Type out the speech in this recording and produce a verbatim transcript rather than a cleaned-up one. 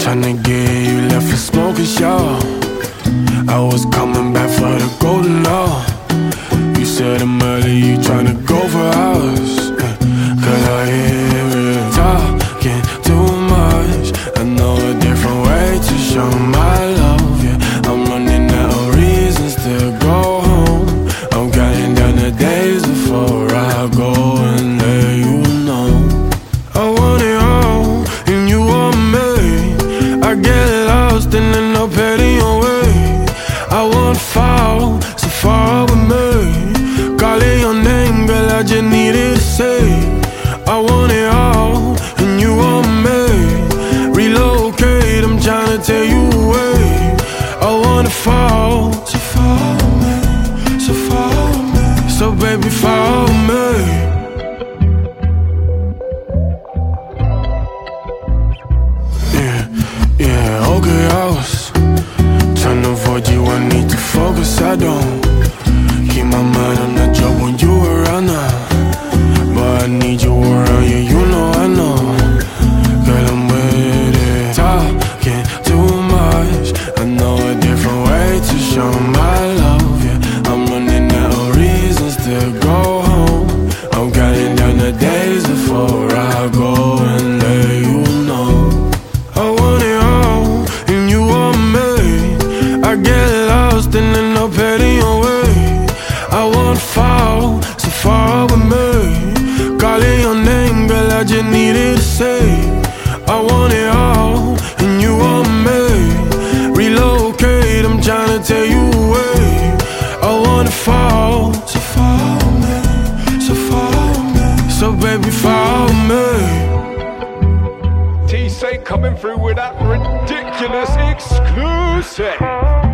tryna get you left for smoking show. I was coming back for the golden hour. You said I'm early, you tryna go for hours. Cause I hear it talking too much. I know a different way to show my love, yeah. I'm running out of reasons to go home. I'm counting down the days before I go and let you know I want it all, and you want me. I get lost and end up heading your way. I won't fall so far with me. Calling your name, girl, I just needed to say I want it all, and you want me. Relocate, I'm tryna tell you away. I wanna fall, so fall with me, so fall with me. So baby, fall with me. Yeah, yeah, okay, I was tryna avoid you, I need to focus, I don't keep my mind on the job when you around now. But I need you around, yeah, you know I know. Girl, I'm with it, talking too much. I know a different way to show my love, yeah. I'm running out of reasons to go home. I'm counting down the days before I go and let you know I want it all, and you want me. I get lost and end up heading your way. I won't fall so far with me. Calling your name, girl, I just needed to say I want it all, and you want me. Relocate, I'm tryna tell you away. I wanna fall, so fall with me, so fall with me. So baby, fall with me. T-Say coming through with that ridiculous exclusive.